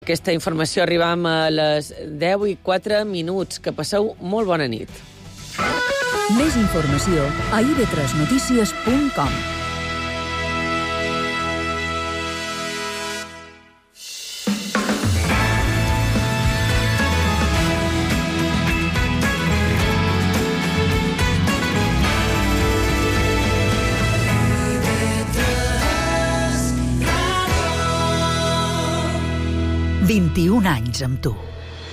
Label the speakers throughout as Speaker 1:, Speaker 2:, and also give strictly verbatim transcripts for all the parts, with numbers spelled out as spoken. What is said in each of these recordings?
Speaker 1: Aquesta informació arribam a les deu i quatre minuts. Que passeu molt bona nit.
Speaker 2: Més informació a i ve tres notícies punt com. vint-i-un anys amb tu.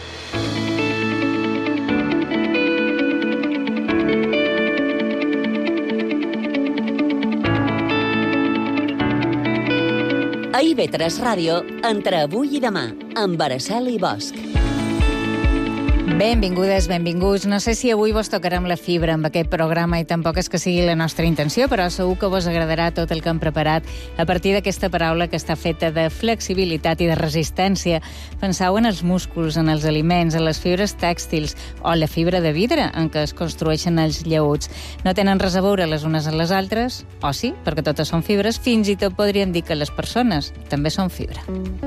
Speaker 3: A i ve tres Ràdio, entre avui i demà, amb Araceli Bosch.
Speaker 4: Benvingudes, benvinguts. No sé si avui vos tocarem la fibra amb aquest programa i tampoc és que sigui la nostra intenció, però segur que vos agradarà tot el que hem preparat a partir d'aquesta paraula que està feta de flexibilitat i de resistència. Penseu en els músculs, en els aliments, en les fibres tèxtils o la fibra de vidre en què es construeixen els llaüts. No tenen res a veure les unes amb les altres, o sí, perquè totes són fibres, fins i tot podríem dir que les persones també són fibra.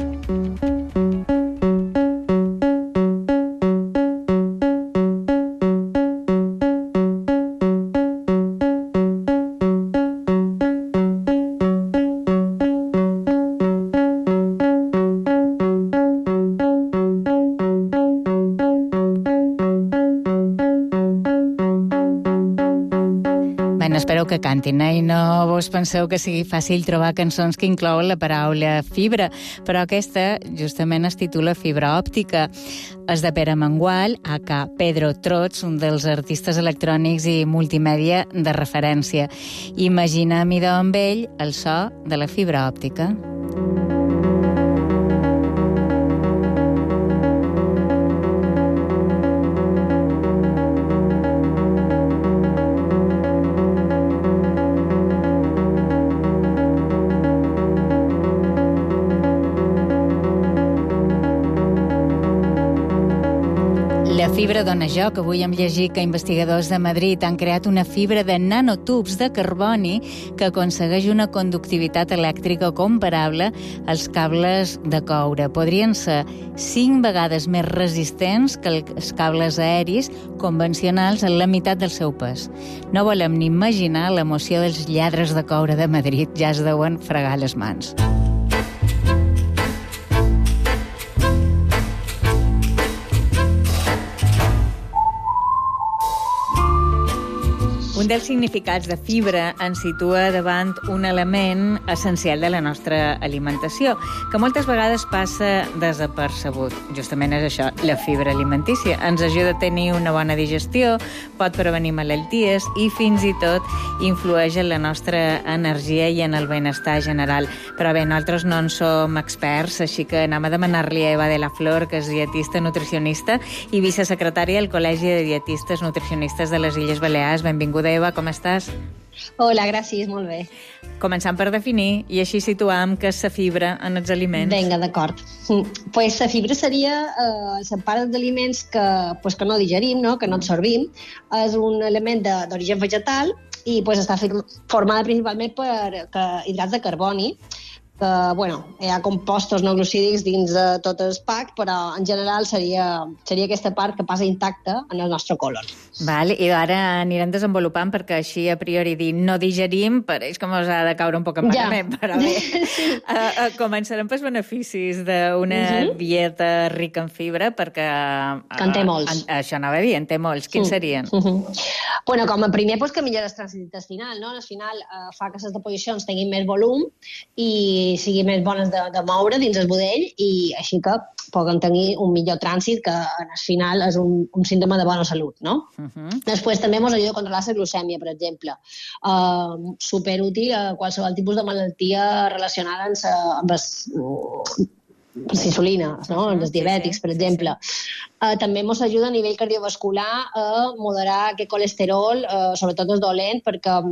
Speaker 4: Espero que cantin, eh? I no vos penseu que sigui fàcil trobar cançons que inclouen la paraula fibra, però aquesta justament es titula Fibra òptica. És de Pere Mangual, aka Pedro Trots, un dels artistes electrònics i multimèdia de referència. Imagina-m'hi amb ell el so de la fibra òptica. La fibra dona joc. Avui hem llegit que investigadors de Madrid han creat una fibra de nanotubs de carboni que aconsegueix una conductivitat elèctrica comparable als cables de coure. Podrien ser cinc vegades més resistents que els cables aeris convencionals en la meitat del seu pes. No volem ni imaginar l'emoció dels lladres de coure de Madrid. Ja es deuen fregar les mans. Un dels significats de fibra ens situa davant un element essencial de la nostra alimentació, que moltes vegades passa desapercebut. Justament és això, la fibra alimentícia. Ens ajuda a tenir una bona digestió, pot prevenir malalties i fins i tot influeix en la nostra energia i en el benestar general. Però bé, nosaltres no en som experts, així que anem a demanar-li a Eva de la Flor, que és dietista nutricionista i vicesecretària del Col·legi de Dietistes Nutricionistes de les Illes Balears. Benvinguda, Eva, com estàs?
Speaker 5: Hola, gràcies, molt bé.
Speaker 4: Començant per definir i així situam què és la fibra en els aliments.
Speaker 5: Vinga, d'acord. Pues la fibra seria eh, la part d'aliments que, pues, que no digerim, no? Que no absorbim. És un element d'origen vegetal i pues, està formada principalment per que, hidrats de carboni, que bueno, hi ha compostos no glucídics dins de tot el pack, però en general seria, seria aquesta part que passa intacta en el nostre colon.
Speaker 4: Val, i ara anirem desenvolupant perquè així a priori dir no digerim pareix com us ha de caure un poc malament, ja. Però bé, sí. uh, uh, començarem pels beneficis d'una uh-huh. dieta rica en fibra perquè... Uh,
Speaker 5: que en té molts.
Speaker 4: En, això anava a dir, en té molts. Quins uh-huh. serien?
Speaker 5: Uh-huh. Bueno, com a primer, pues, que millora el trànsit intestinal, no? Al final uh, fa que les deposicions tinguin més volum i siguin més bones de, de moure dins el budell i així que poden tenir un millor trànsit que al final és un, un símptoma de bona salut, no? Uh-huh. Després també ens ajuda a controlar la glucèmia, per exemple. Uh, superútil a qualsevol tipus de malaltia relacionada amb, amb les les insulines, no? Uh-huh. Els diabètics, per exemple. Sí, sí. Uh, també ens ajuda a nivell cardiovascular a moderar aquest colesterol, uh, sobretot el dolent, perquè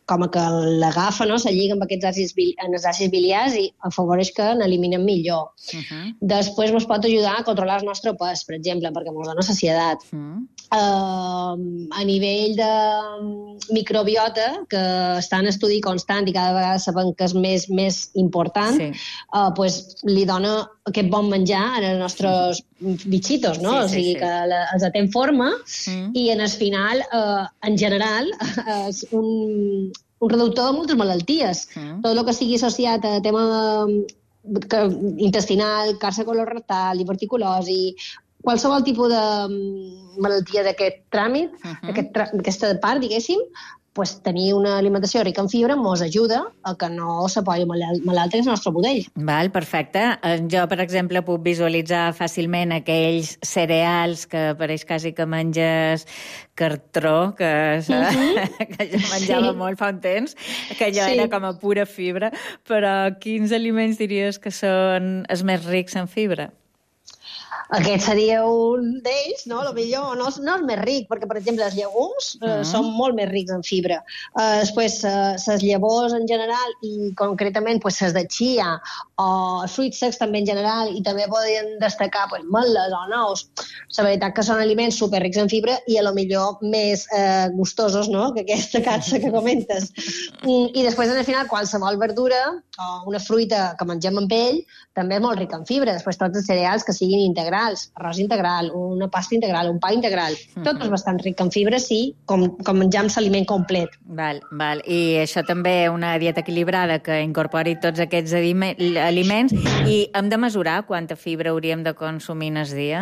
Speaker 5: com que l'agafa, no? Se lliga amb aquests àcids, en els àcids biliars i afavoreix que n'eliminem millor. Uh-huh. Després ens pot ajudar a controlar el nostre pes, per exemple, perquè ens dona saciedat. Uh-huh. Uh, a nivell de microbiota, que està en estudi constant i cada vegada sabem que és més, més important, sí. uh, pues, li dona aquest bon menjar als nostres bitxitos, no? Sí, sí, o sigui, sí. que la, els atén forma mm. i en el final, uh, en general, és un, un reductor de moltes malalties. Mm. Tot el que sigui associat a tema que, intestinal, càrcer colorectal, diverticulosi, qualsevol tipus de malaltia d'aquest tràmit, uh-huh. aquest tra aquesta part, diguéssim, pues, tenir una alimentació rica en fibra ens ajuda a que no s'apoyi malalt el nostre budell.
Speaker 4: Val, perfecte. Jo, per exemple, puc visualitzar fàcilment aquells cereals que pareix quasi que menges cartró, que, uh-huh. que jo menjava sí. molt fa un temps, que allò sí. era com a pura fibra, però quins aliments diries que són els més rics en fibra?
Speaker 5: Aquest seria un d'ells, no? A lo millor no, no és més ric, perquè, per exemple, els llegums eh, uh-huh. són molt més rics en fibra. Eh, després, eh, les llavors en general i concretament pues, les de chia o els fruits secs també en general i també podrien destacar pues, meles o nous. La veritat que són aliments superrics en fibra i a lo millor més eh, gustosos, no?, que aquesta catsa que comentes. I, I després, al final, qualsevol verdura o una fruita que mengem amb ell també és molt rica en fibra. Després, tots els cereals que siguin integrals, arròs integral, una pasta integral, un pa integral. Uh-huh. Tot és bastant ric en fibra, sí, com, com menjam l'aliment complet.
Speaker 4: Val, val. I això també una dieta equilibrada que incorpori tots aquests aliments. I hem de mesurar quanta fibra hauríem de consumir en el dia?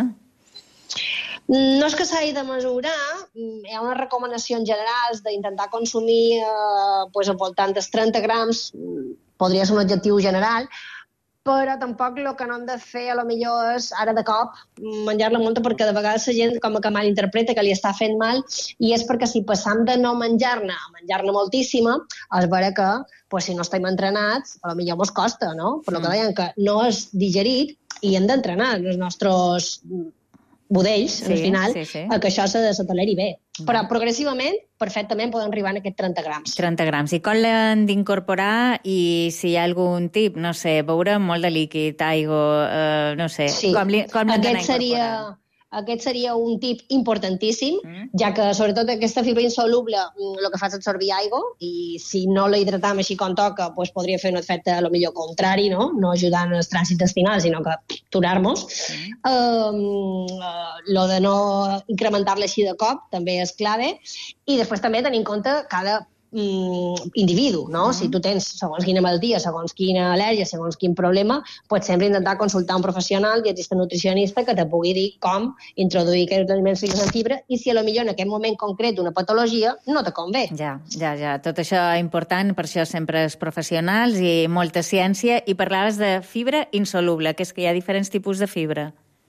Speaker 5: No és que s'hagi de mesurar, hi ha unes recomanacions generals d'intentar consumir eh, pues, al voltant dels trenta grams, podria ser un objectiu general, però tampoc el que no hem de fer a lo millor és, ara de cop, menjar-la molta, perquè de vegades la gent com que malinterpreta que li està fent mal, i és perquè si passam de no menjar-ne a menjar-ne moltíssima, és vera que pues, si no estem entrenats, a lo millor mos costa, no? Per lo que deien que no és digerit i hem d'entrenar els nostres budells, sí, al final, sí, sí. que això se, se toleri bé. Mm. Però progressivament, perfectament, poden arribar a aquests trenta grams.
Speaker 4: trenta grams. I com l'hem d'incorporar i si hi ha algun tip, no sé, beure molt de líquid, aigua, eh, no sé,
Speaker 5: sí.
Speaker 4: com l'hem d'anar
Speaker 5: Aquest seria... Aquest seria un tip importantíssim, mm. ja que, sobretot, aquesta fibra insoluble el que fa és absorbir aigua i si no la hidratam així com toca, pues, podria fer un efecte a lo millor contrari, no? No ajudant el trànsit intestinal, sinó que aturar-nos. Mm. Um, uh, lo de no incrementar-la així de cop també és clave. I després també tenir en compte cada individu, no? Uh-huh. Si tu tens segons quina malaltia, segons quina al·lèrgia, segons quin problema, pots sempre intentar consultar un professional, dietista nutricionista, que te pugui dir com introduir aquests aliments rics en fibra i si a lo millor en aquest moment concret una patologia no te convé.
Speaker 4: Ja, ja, ja. Tot això és important, per això sempre els professionals i molta ciència. I parlaves de fibra insoluble, que és que hi ha diferents tipus de fibra.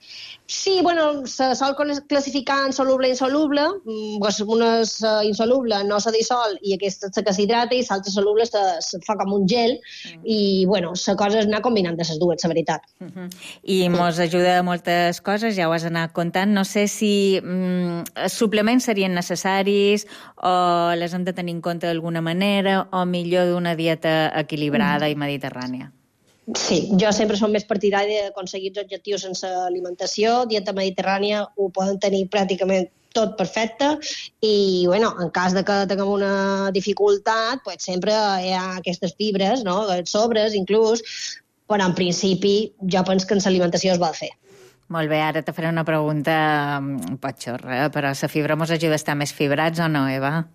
Speaker 5: Sí, bueno, se sol classificar en soluble i insoluble. Pues una és insoluble, no se dissol, i aquesta és que s'hidrata, i l'altra soluble se, se fa com un gel, mm. i, bueno, la cosa és anar combinant de les dues, la veritat.
Speaker 4: Uh -huh. I mos ajuda a moltes coses, ja ho has anat contant. No sé si mm, els suplements serien necessaris o les hem de tenir en compte d'alguna manera, o millor d'una dieta equilibrada mm. i mediterrània.
Speaker 5: Sí, jo sempre som més partidari d'aconseguir els objectius sense alimentació. Dieta mediterrània ho poden tenir pràcticament tot perfecte i, bueno, en cas de que tinguem una dificultat, pues sempre hi ha aquestes fibres, no?, els sobres inclús, però en principi jo penso que en l'alimentació es vol fer.
Speaker 4: Molt bé, ara te faré una pregunta un poc xorra, però la fibra mos ajuda a estar més fibrats o no, Eva?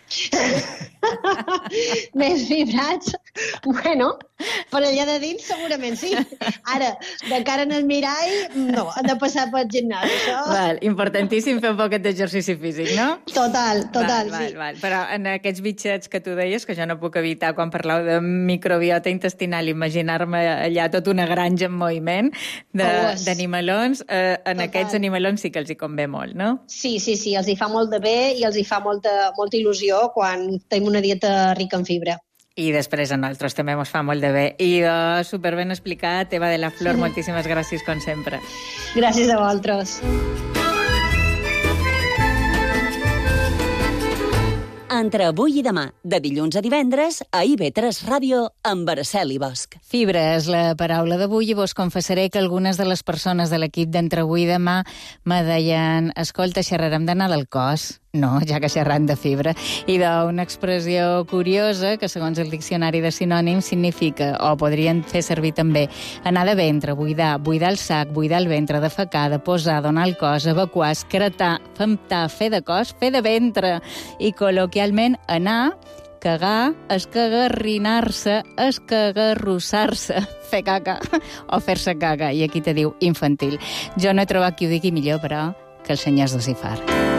Speaker 5: Més fibrats? Bueno, per allà de dins segurament sí. Ara, de cara en el mirall, no, han de passar pel gimnàs, això.
Speaker 4: Val, importantíssim fer un poquet d'exercici físic, no?
Speaker 5: Total, total,
Speaker 4: val,
Speaker 5: sí.
Speaker 4: Val, val. Però en aquests bitxets que tu deies, que jo no puc evitar quan parleu de microbiota intestinal, imaginar-me allà tota una granja en moviment d'animalons, eh, en total. Aquests animalons sí que els hi convé molt, no?
Speaker 5: Sí, sí, sí, els hi fa molt de bé i els hi fa molta, molta il·lusió quan tenim una dieta rica en fibra.
Speaker 4: I després a nosaltres també ens fa molt de bé. I uh, superben explicat, Eva de la Flor, mm. moltíssimes gràcies, com sempre.
Speaker 5: Gràcies a vosaltres.
Speaker 3: entre avui i demà, de dilluns a divendres, a I V tres Ràdio, amb Araceli Bosch.
Speaker 4: Fibra és la paraula d'avui i vos confessaré que algunes de les persones de l'equip d'entre avui i demà me deien escolta, xerrarem d'anar del cos. No, ja que xerrant de fibra. I d'una expressió curiosa que, segons el diccionari de sinònims, significa, o podrien fer servir també, anar de ventre, buidar, buidar el sac, buidar el ventre, defecar, de posar, donar el cos, evacuar, escretar, femtar, fer de cos, fer de ventre. I col·loquialment, anar, cagar, escagarrinar-se, escagarrossar-se, fer caca o fer-se caca. I aquí te diu infantil. Jo no he trobat qui ho digui millor, però, que el senyor Dosifar.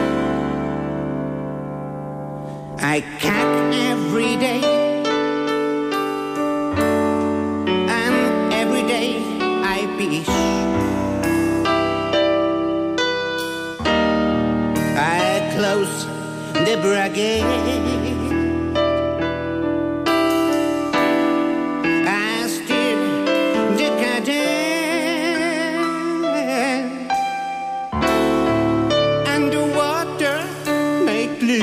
Speaker 6: I cack every day, and every day I piss. I close the bracket, I stir the cadence, and the water make glue.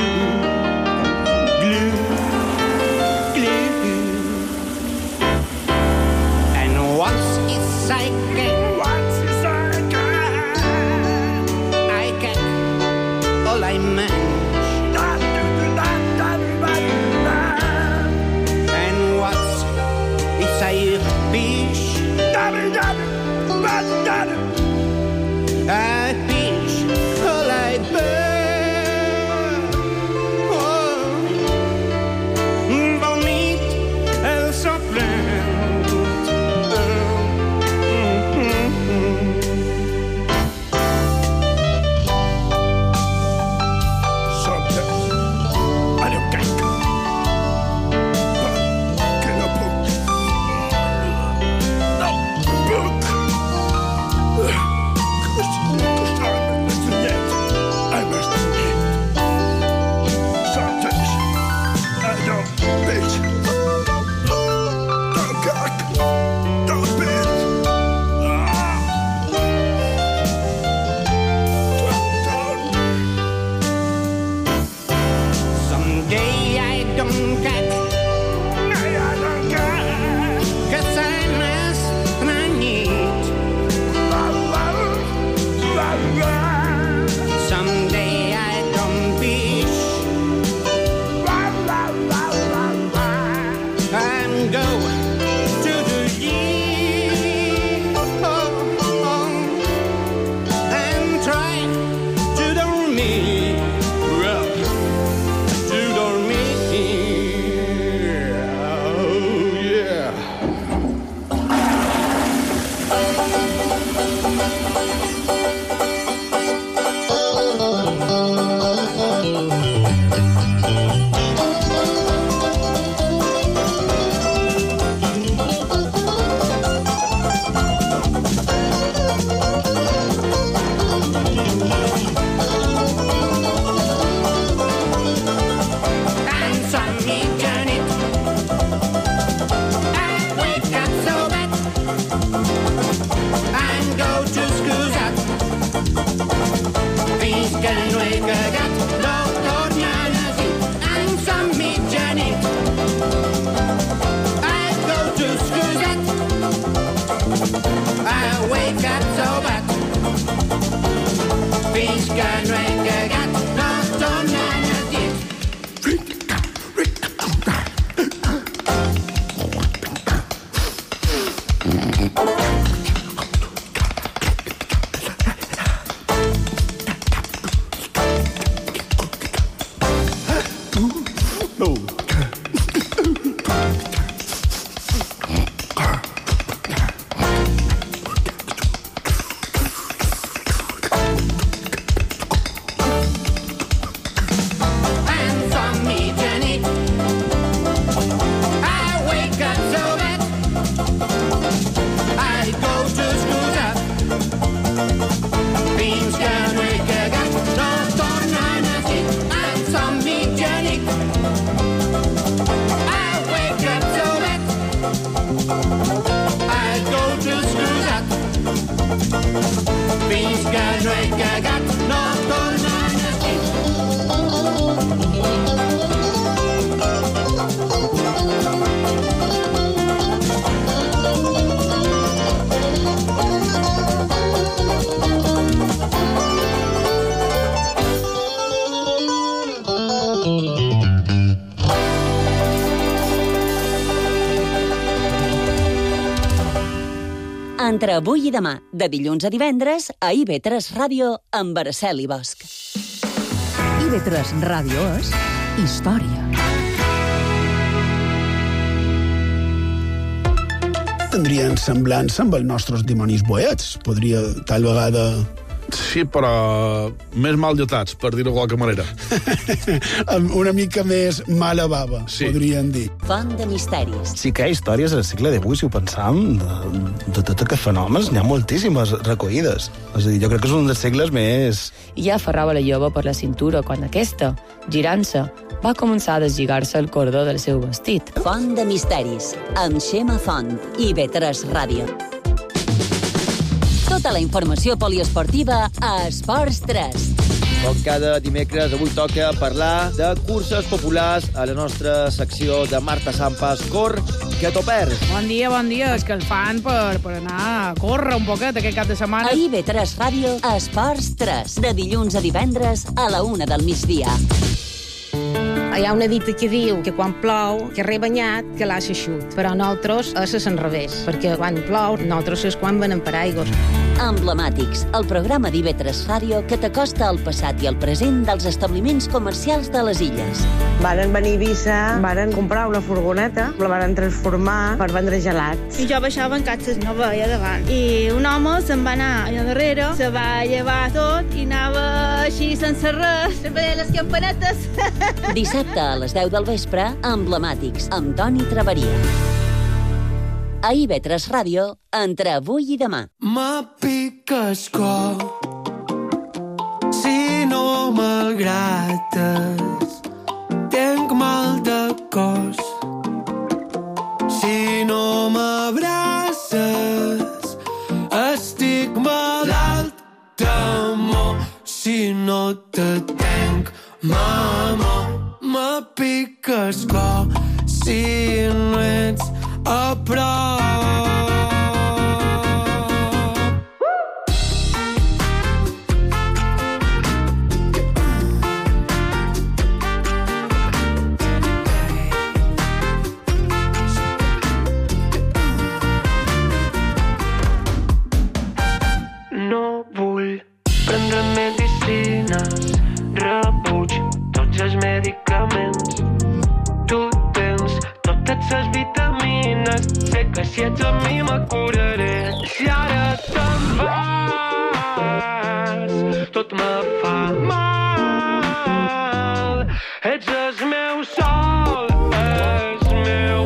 Speaker 6: I pinch all I burn. Oh, vomit el soplant. Sometimes I don't think que no puc. No puc.
Speaker 7: no he cagat, no tornen a dir.
Speaker 3: Entre avui i demà, de dilluns a divendres, a I V tres Ràdio, amb Araceli Bosch.
Speaker 2: I V tres Ràdio és història.
Speaker 6: Tindrien semblança amb els nostres dimonis boets. Podria, tal vegada...
Speaker 7: Sí, però més mal dotats, per dir-ho de qualque manera.
Speaker 6: Amb una mica més mala bava,
Speaker 7: Sí.
Speaker 6: podrien dir.
Speaker 3: Font de misteris.
Speaker 8: Sí que hi ha històries al segle divuit, si ho pensam, de, de tots aquests fenòmens, n'hi ha moltíssimes recollides. És a dir, jo crec que és un dels segles més...
Speaker 9: I ja aferrava la jove per la cintura quan aquesta, girant-se, va començar a deslligar-se el cordó del seu vestit.
Speaker 3: Font de misteris, amb Xema Font, I V tres Ràdio. Tota la informació poliesportiva a Esports tres.
Speaker 10: Com cada dimecres, avui toca parlar de curses populars a la nostra secció de Marta Sampas. Cor, que t'ho perds.
Speaker 11: Bon dia, bon dia. És que el fan per, per anar a córrer un poquet aquest cap de setmana.
Speaker 3: A I V tres Ràdio, Esports tres. De dilluns a divendres a la una del migdia.
Speaker 12: Hi ha una dita que diu que quan plou, que re banyat, que l'ha eixut. Però nosaltres és a l'enrevés, perquè quan plou, nosaltres és quan venem paraigües.
Speaker 3: Emblemàtics, el programa d'I V tres Ràdio que t'acosta al passat i al present dels establiments comercials de les illes.
Speaker 13: Varen venir a Eivissa, varen comprar una furgoneta, la varen transformar per vendre gelats.
Speaker 14: I jo baixava en catxes, no veia davant. I un home se'n va anar allà darrere, se va llevar tot i anava així sense res, sempre les campanetes.
Speaker 3: Dissabte a les deu del vespre, Emblemàtics, amb Toni Traveria. A I V tres Ràdio, entre avui i demà.
Speaker 15: Me piques cor si no m'agrates. Tenc mal de cos si no m'abraces. Estic malalt d'amor si no te tenc, m'amor. Me piques cor si no ets a prop. No vull prendre medicines, rebuig tots els medicaments. Tu tens totes les vitamines, sé que si ets amb mi me curaré. Si ara te'n vas, tot me fa mal. Ets el meu sol, el meu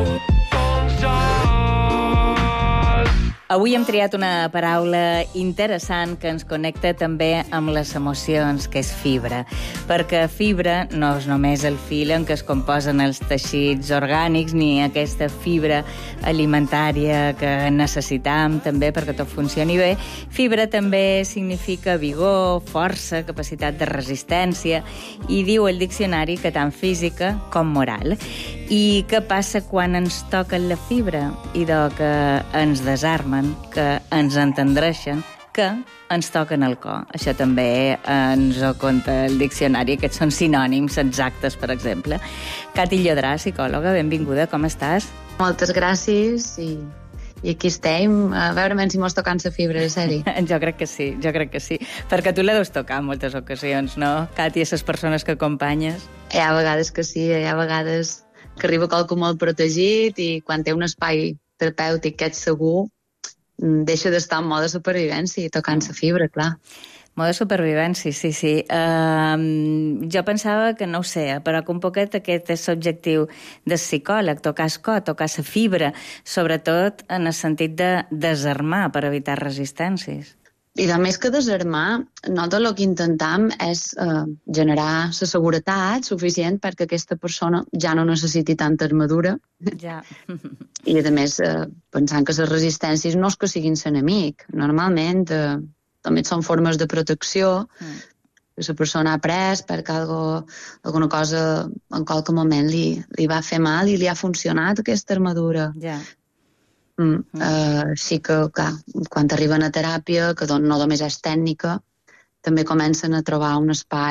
Speaker 15: consol.
Speaker 4: Avui hem triat una paraula interessant que ens connecta també amb les emocions, que és fibra. Perquè fibra no és només el fil en què es composen els teixits orgànics, ni aquesta fibra alimentària que necessitam també perquè tot funcioni bé. Fibra també significa vigor, força, capacitat de resistència, i diu el diccionari que tant física com moral. I què passa quan ens toquen la fibra? Idò que ens desarmen, que ens entendreixen, que ens toquen el cor. Això també ens ho conta el diccionari, aquests són sinònims exactes, per exemple. Cati Llodrà, psicòloga, benvinguda, com estàs?
Speaker 16: Moltes gràcies i, i aquí estem, a veure si mos tocant la fibra, de sèrie.
Speaker 4: Jo crec que sí, jo crec que sí, perquè tu la deus tocar en moltes ocasions, no? Cati, a les persones que acompanyes.
Speaker 16: Hi ha vegades que sí, hi ha vegades que arriba qualcú molt protegit i quan té un espai terapèutic que ets segur, deixa d'estar en mode supervivència i tocant la fibra, clar.
Speaker 4: Mode supervivència, sí, sí. Uh, jo pensava que, no ho sé, però que un poquet aquest és l'objectiu del psicòleg, tocar el cor, tocar la fibra, sobretot en el sentit de desarmar per evitar resistències.
Speaker 16: I a més que desarmar, nosaltres el que intentam és eh, generar la seguretat suficient perquè aquesta persona ja no necessiti tanta armadura.
Speaker 4: Ja.
Speaker 16: I a més, eh, pensant que les resistències no és que siguin l'enemic. Normalment eh, també són formes de protecció mm. que la persona ha pres perquè algo, alguna cosa en qualque moment li, li va fer mal i li ha funcionat aquesta armadura.
Speaker 4: Ja.
Speaker 16: Mm. Uh, sí que, clar, quan arriben a teràpia, que no només és tècnica, també comencen a trobar un espai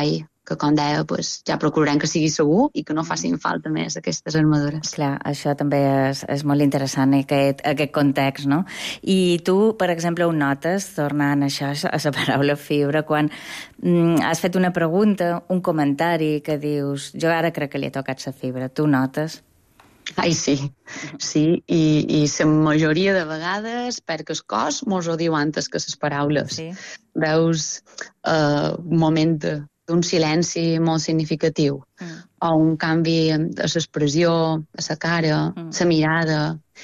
Speaker 16: que com deia, pues, ja procurarem que sigui segur i que no facin falta més aquestes armadures.
Speaker 4: Clar, això també és, és molt interessant, aquest, aquest context, no? I tu, per exemple, ho notes, tornant a això, a la paraula fibra, quan mm, has fet una pregunta, un comentari que dius, jo ara crec que li he tocat la fibra, tu notes?
Speaker 16: Ai, sí, sí, i, i la majoria de vegades, perquè el cos mos ho diu antes que les paraules. Sí. Veus uh, un moment d'un silenci molt significatiu, mm. o un canvi a l'expressió, a la cara, mm. la mirada.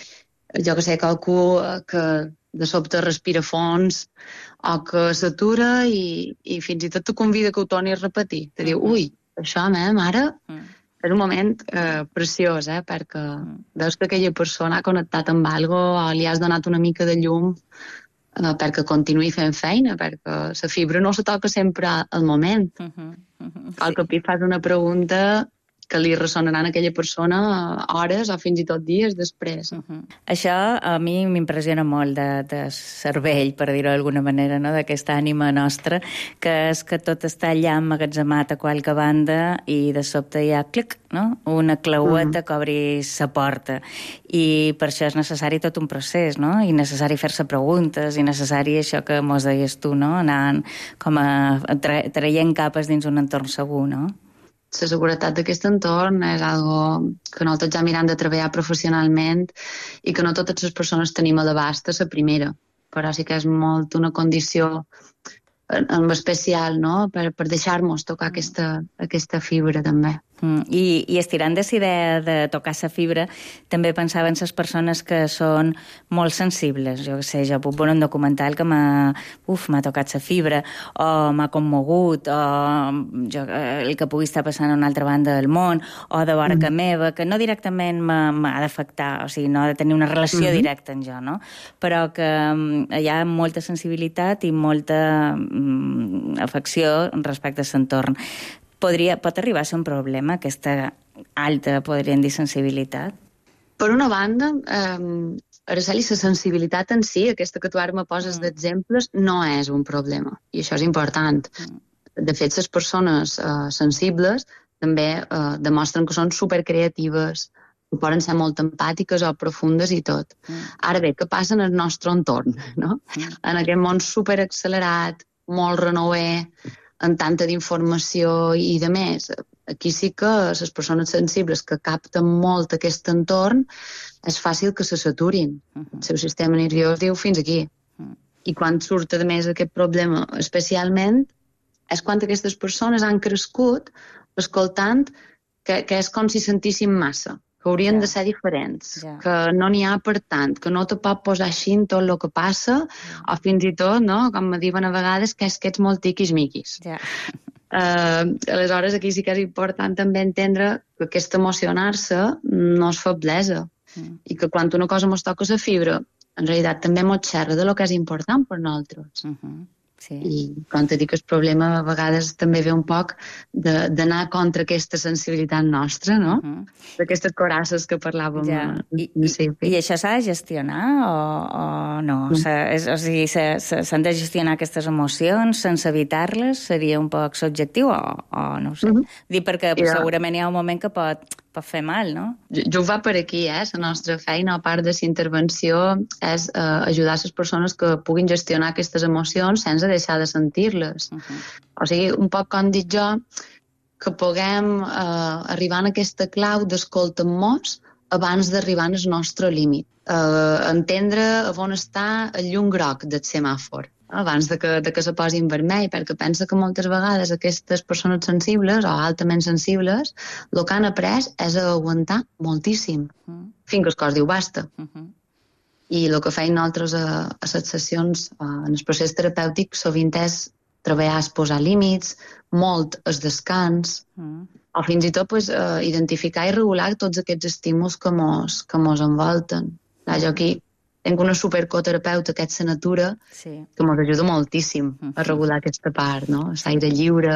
Speaker 16: Jo que sé, qualcú que de sobte respira fons, o que s'atura i, i fins i tot te convida que ho torni a repetir. Te diu, ui, això, mem, ara... Mm. És un moment eh, preciós, eh, perquè mm. veus que aquella persona ha connectat amb algo o li has donat una mica de llum eh, perquè continuï fent feina, perquè la fibra no se toca sempre al moment. Mm-hmm. Mm-hmm. Al cop fas una pregunta que li ressonarà a aquella persona hores o fins i tot dies després.
Speaker 4: Uh-huh. Això a mi m'impressiona molt de, de cervell, per dir-ho d'alguna manera, no? D'aquesta ànima nostra, que és que tot està allà emmagatzemat a qualque banda i de sobte hi ha, clic, no? Una claueta uh-huh. que obri la porta. I per això és necessari tot un procés, no? I necessari fer-se preguntes, i necessari això que mos deies tu, no? Anant com a tra traient capes dins un entorn segur, no?
Speaker 16: La seguretat d'aquest entorn és algo que nosaltres ja mirant de treballar professionalment i que no totes les persones tenim a l'abast a la primera, però sí que és molt una condició en especial, no?, per, per deixar-nos tocar aquesta, aquesta fibra també.
Speaker 4: Mm, i, I estirant de la idea de tocar la fibra, també pensava en les persones que són molt sensibles. Jo què sé, jo puc veure un documental que m'ha uf, m'ha tocat la fibra, o m'ha commogut, o jo, el que pugui estar passant a una altra banda del món, o de vora mm. que meva, que no directament m'ha d'afectar, o sigui, no ha de tenir una relació mm-hmm. directa en jo, no? Però que um, hi ha molta sensibilitat i molta um, afecció respecte a l'entorn. Podria, pot arribar a ser un problema, aquesta alta, podríem dir, sensibilitat?
Speaker 16: Per una banda, eh, Araceli, la sensibilitat en si, aquesta que tu ara me poses mm. d'exemples, no és un problema, i això és important. Mm. De fet, les persones eh, sensibles també eh, demostren que són supercreatives, que poden ser molt empàtiques o profundes i tot. Mm. Ara bé, què passa en el nostre entorn, no? Mm. En aquest món superaccelerat, molt renouer, en tanta d'informació i de més. Aquí sí que les persones sensibles que capten molt aquest entorn és fàcil que se saturin. Uh-huh. El seu sistema nerviós diu fins aquí. Uh-huh. I quan surt a més aquest problema especialment és quan aquestes persones han crescut escoltant que, que és com si sentissin massa, que haurien yeah. de ser diferents, yeah. que no n'hi ha per tant, que no te pot posar així en tot el que passa, yeah. o fins i tot, no, com me diuen a vegades, que és que ets molt tiquis-miquis. Yeah. Uh, aleshores, aquí sí que és important també entendre que aquest emocionar-se no és feblesa, mm. i que quan una cosa mos toca la fibra, en realitat també mos xerra de lo que és important per nosaltres. Mm-hmm. Sí. I quan te dic el problema, a vegades també ve un poc d'anar contra aquesta sensibilitat nostra, no? Uh-huh. D'aquestes corasses que parlàvem. Ja.
Speaker 4: I, i, I això s'ha de gestionar o, o no? Uh-huh. És, o sigui, s'han de gestionar aquestes emocions sense evitar-les? Seria un poc subjectiu o, o no ho sé? Uh-huh. Dic perquè ja. segurament hi ha un moment que pot, pot fer mal, no?
Speaker 16: Jo, jo ho va per aquí, eh? La nostra feina, a part de la intervenció, és eh, ajudar les persones que puguin gestionar aquestes emocions sense deixar de sentir-les. Uh-huh. O sigui, un poc com dic jo, que puguem eh, arribar a aquesta clau d'escoltar-nos abans d'arribar al nostre límit. Eh, entendre on està el llum groc del semàfor, abans de que, de que se posi en vermell, perquè pensa que moltes vegades aquestes persones sensibles o altament sensibles el que han après és a aguantar moltíssim, uh-huh. fins que el cos diu basta. Uh-huh. I el que feim nosaltres a, a les sessions, a, en el procés terapèutic, sovint és treballar a posar límits, molt el descans, uh-huh. o fins i tot pues, uh, identificar i regular tots aquests estímuls que mos, que mos envolten. Uh-huh. Jo aquí tinc una supercoterapeuta, que és la natura, sí. que mos ajuda moltíssim uh-huh. a regular aquesta part, no? L'aire lliure,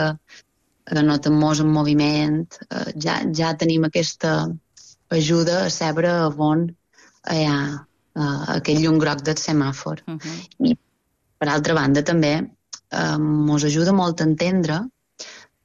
Speaker 16: no temors en moviment, uh, ja, ja tenim aquesta ajuda a saber on hi ha uh, aquell llum groc del semàfor. Uh-huh. I, per altra banda, també uh, mos ajuda molt a entendre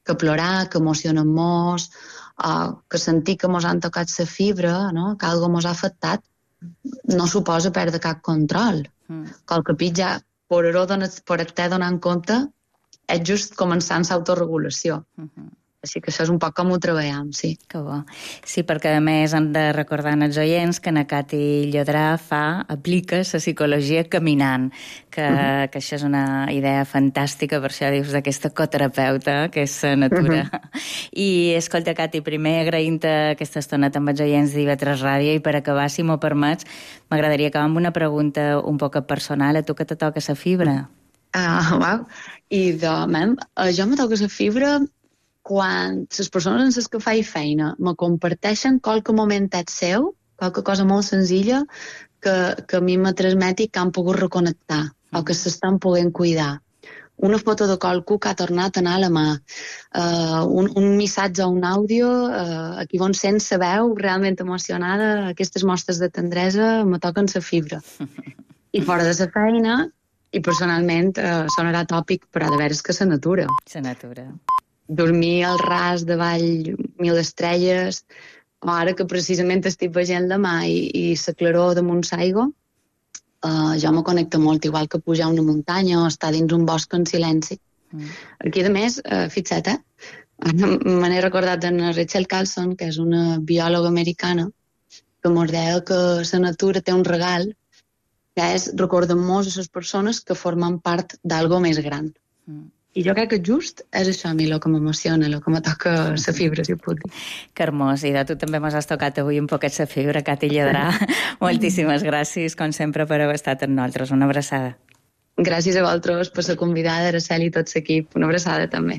Speaker 16: que plorar, que emocionen molt, o que sentir que mos han tocat la fibra, no? Que algo mos ha afectat, no suposa perdre cap control. Mm. Que el capit ja, per estar donant compte, és just començant l'autoregulació. Mm-hmm. Així que això és un poc com ho treballem, sí.
Speaker 4: Que bo. Sí, perquè a més hem de recordar als oients que na Cati Llodrà fa, aplica la psicologia caminant, que, uh-huh. que això és una idea fantàstica, per això dius d'aquesta coterapeuta, que és la natura. Uh-huh. I, escolta, Cati, primer agraint-te aquesta estoneta amb els oients d'I V tres Ràdio, i per acabar, si m'ho permets, m'agradaria acabar amb una pregunta un poc personal. A tu que te toca la fibra?
Speaker 16: Ah, uau. I de, mem, jo me toca la fibra quan les persones en les que faig feina me comparteixen qualque momentet seu, qualque cosa molt senzilla, que, que a mi me transmeti que han pogut reconnectar mm. o que s'estan podent cuidar. Una foto de qualcú que ha tornat a anar a la mà, uh, un, un missatge o un àudio, uh, aquí on sent la veu realment emocionada, aquestes mostres de tendresa me toquen la fibra. I fora de la feina, i personalment uh, sonarà tòpic, però de veres que la natura.
Speaker 4: La natura.
Speaker 16: Dormir al ras davall mil estrelles, o ara que precisament estic veient la mà i, i la claror damunt l'aigua, uh, jo me connecto molt, igual que pujar una muntanya o estar dins un bosc en silenci. Mm. Aquí, a més, uh, fixa't, eh? me n'he recordat de Rachel Carlson, que és una biòloga americana, que mos deia que la natura té un regal, que és recordar-nos a les persones que formen part d'algo més gran. Mm. I jo crec que just és això a mi el que m'emociona, el que me toca la fibra, si ho puc dir.
Speaker 4: Que hermós, i de tu també m'has tocat avui un poquet la fibra, Cati Llodrà. Moltíssimes gràcies, com sempre, per haver estat amb nosaltres. Una abraçada.
Speaker 16: Gràcies a vosaltres per la convidada, Araceli i tot l'equip. Una abraçada també.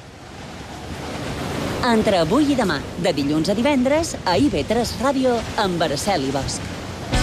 Speaker 3: Entre avui i demà, de dilluns a divendres, a I V tres Ràdio, amb Araceli Bosch.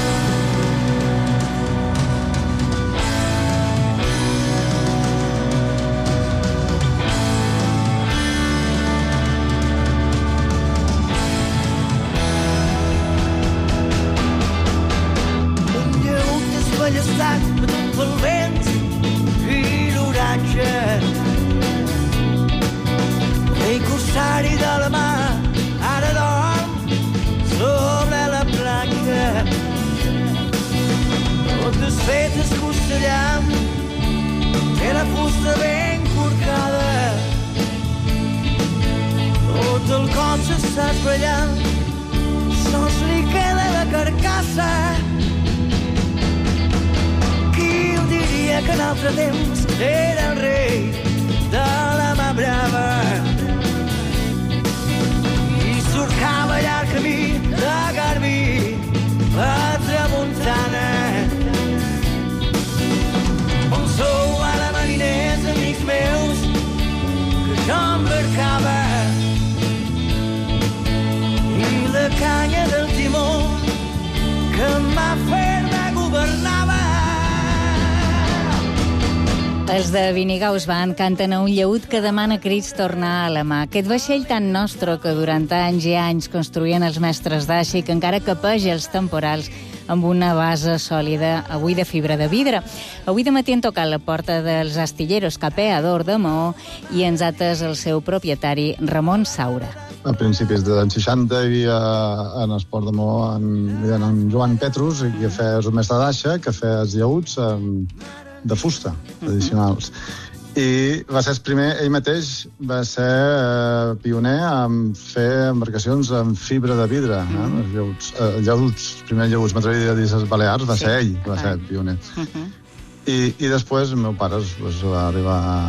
Speaker 3: Els de Vinigaus Band canten a un lleut que demana crits tornar a la mà. Aquest vaixell tan nostre que durant anys i anys construïen els mestres d'aixa i que encara capeix els temporals amb una base sòlida, avui de fibra de vidre. Avui de matí han tocat la porta dels astilleros Capeador de Maó i ens ates el seu propietari, Ramon Saura.
Speaker 17: A principis dels anys seixanta hi havia en el port de Maó en, en Joan Petrus, que feia el mestre d'aixa, que feia els lleuts en, de fusta, tradicionals. Uh-huh. I va ser el primer, ell mateix va ser eh, pioner en fer embarcacions amb fibra de vidre. Uh-huh. eh? Els lleuts, eh, lleuts, els primers lleuts, m'atreviria a dir les Balears, va sí. ser ell, va ser pioner. Uh-huh. I, I després el meu pare pues, va arribar a